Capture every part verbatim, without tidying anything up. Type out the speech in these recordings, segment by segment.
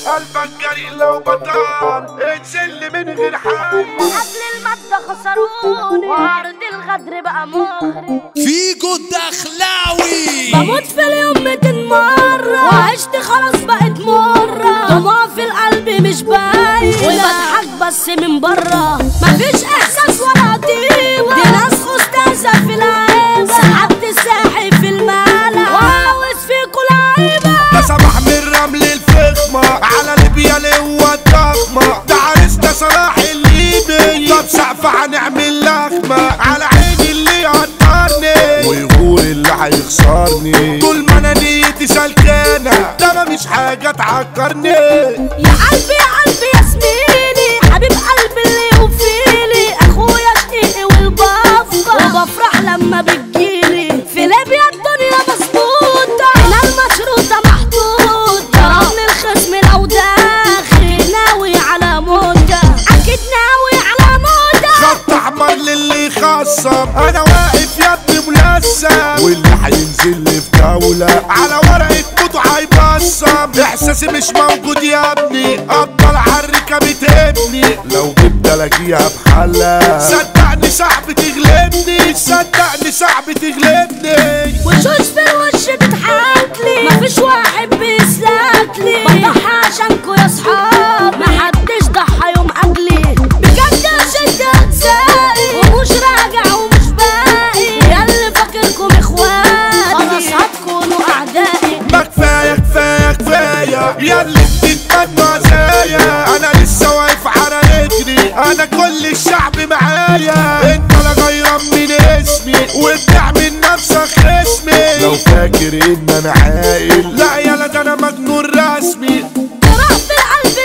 قلبك جريء لو بطل اتسل من غير حل. قبل المادة خسروني وعرض الغدر بقى مغري. فيجو الدخلاوي بموت في اليوم ميتين مرة وعشت خلاص بقت مرة. دموع في القلب مش باين وبضحك بس من برا. مفيش احساس ولا طيبة، دي ناس خستازة في العيبة. سحبت الساحي في المالة وعاوز فيكوا لعيبة. ده صباح من رمل الفخمة على ليبيا القوة الضخمة. ده عريسنا صلاح الليبي، طب سقفة هنعمل لخمة على عيني اللي يقدرني ويغور اللي هيخسرني. طول ما انا نيتي سلكانة ده مفيش حاجة تعكرني. يا قلبي يا قلبي يا زميلي، حبيب قلبي اللي يوفيلي. اخويا شقيقي والبفة وبفرح لما بتجيلي. في ليبيا الدنيا مظبوطة، هنا المشروطة محطوطة. رغم الخصم لو داخل ناوي على موتة، اكيد ناوي على موتة. خط احمر للي يخصم، انا واقف يا ابني ملثم. واللي هينزل لي في جولة على ورقة موته هيبصم. احساسي مش موجود يا ابني، افضل عالركة بتهبني. لو جبت الاقيها بحلة صدقني صعب تغلبني، صدقني صعب تغلبني. وشوش في الوش بتحاكلي، مفيش واحد بيسلكلي. بضحي عشانكوا يا صحاب، محدش ضحى يوم اجلي. بجد شد اجزائي ومش راجع ومش باقي. ياللي فاكركم اخوات خلاص هتكونوا اعدائي. ما كفاية كفاية كفاية ياللي بتتمنى زيا. انا لسه واقف على رجلي، انا كل الشعب معايا. انت لا غيران من اسمي وبتعمل نفسك خصمي. لو فاكر ان انا عاقل لا يالا ده انا مجنون رسمي. تروح في القلب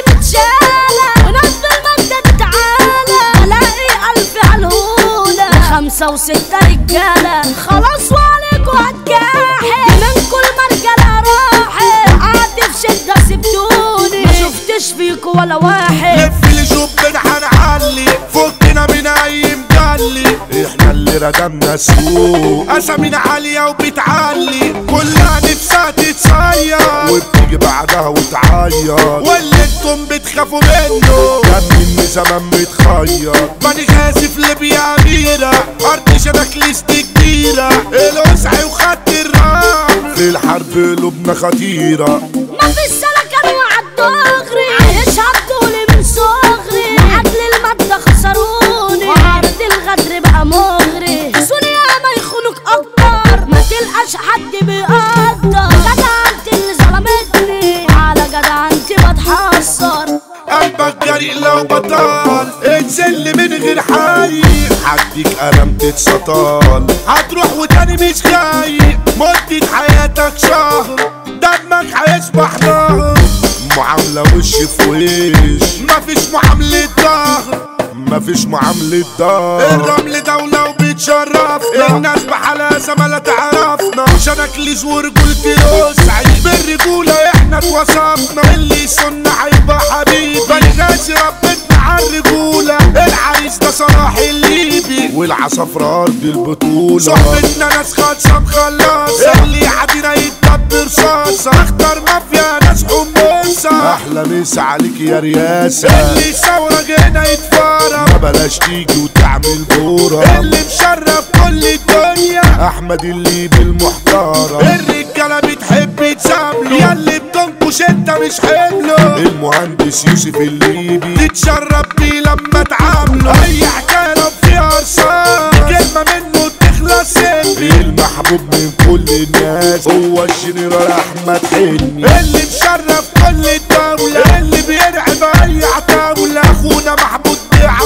متشالة وناس بالمجد تتعالى. الاقي الف عالهولة خمسة وستة رجالة. خلاص وعليكوا هتجاحد منكوا المرجلة راحت. قعدت في شدة سبتوني، ما شفتش فيكوا ولا واحد. لف لي جبنا هنعلي فكنا من اي مجلي. احنا اللي ردمنا السوق، اسامينا عالية وبتعلي. كلها نفسها تتصير وبتيجي بعدها وتعيط. واللي انتم بتخافوا منه كان مني زمان متخير. ماني غازي في ليبيا اميرة، ارض شبكليست كبيرة. الوسعي وخدت الرمل، في الحرب قلوبنا خطيرة. مفيش سلكان وعالدغري، عايشها بطولي من صغري. لأجل المادة خسروني وعرض الغدر بقى مغري. سوريا ما يخونوك اكتر، ما تلقاش حد بيقدر. جدع انت اللي ظلمتني، على جدع انت بتحسر. قلبك جريء لو بطل اتسل من غير حي. هديك قلم تتسطل هتروح وتاني مش خايف. مدة حياتك شهر دمك هيصبح نهر. معاملة وش في وش، مفيش معاملة ظهر، مفيش معاملة ظهر. الرمل دولة وبتشرفنا، الناس بحالها زمالة تعرفنا. شنكليز ورجولة الوسعي، بالرجولة احنا اتوصفنا. اللي يصن هيبقى حبيبي، بنغازي ربنا عالرجولة. العريس ده صلاح الليبي والعصافرة أرض البطولة. صحبتنا ناس خالصة مخلصة، اللي يعدينا يتدبر رصاصة. اختار مافيا ناس حمصة، أحلى مسا عليك يا رياسة. اللي يصورك هنا يتفرج، ما بلاش تيجي وتعمل بورة. اللي مشرف كل الدنيا أحمد الليبي المحترم. الرجالة بتحب تسامله، ياللي بتنكش انت مش حمله. المهندس يوسف الليبي تتشرف بيه لما تعامله. أي حكاية لو فيها رصاص كلمة منه تخلص. المحبوب من كل الناس هو الجنرال أحمد حلمي، اللي مشرف كل الدولة. اللي بيرعب أي عتاولة، أخونا محمود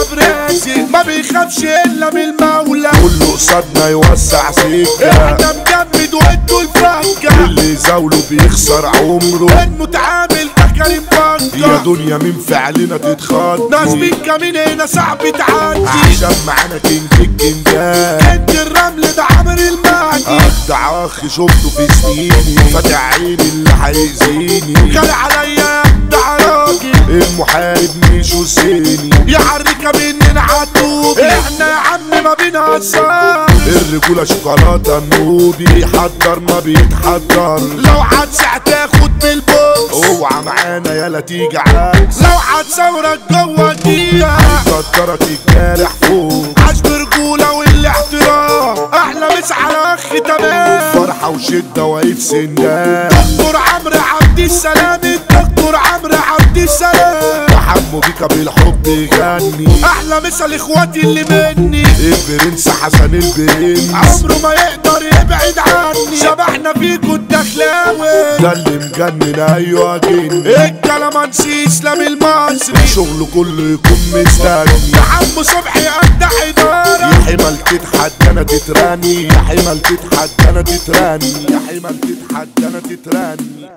عبراسي ما بيخافش إلا من المولى. كله قصادنا يوسع سكة، احنا مجمد وانتوا الفكة. اللي زاوله بيخسر عمره، المتعامل ده كريم بنكة. يا دنيا من فعلنا تتخض، ناس من كمين هنا صعب تعدي. عشان معانا كينج الكينجات، كينج الرمل ده عمر المهدي. أخدع أخ شفته في سنيني، فاتح عيني اللي هيأذيني. خلي عليا أبدع راجل، المحارب مش وسيني. يا حركة مننا عالطوبي، احنا يا عم ما بنهزر. الرجولة شوكولاتة النوبي، بيحضر ما بيتحضر. لو عدس هتاخد بالبوق، اوعى معانا يالا تيجي عكس لو هتصورك جوه دقيقة هيقدرك الجارح فوق عاش برجولة والاحترام احلى مسا على اخ تمام فرحة وشدة واقف سندان دكتور عمرو عبد السلام الدكتور عمرو عبد السلام وحمو بيكا بالحب يغني احلى مسا لاخواتي اللي مني البرنس حسن البرنس عمره ما يقدر يبعد عني شبحنا فيكو الدخلاوي ده اللي مجنن ايوه جن الكلامانسي اسلام المصري شغله كله يكون مستني يا عم صبحي قد حضاره يا حمل تتحدى انا تتراني يا حمل تتحدى انا تتراني يا حمل تتحدى انا تتراني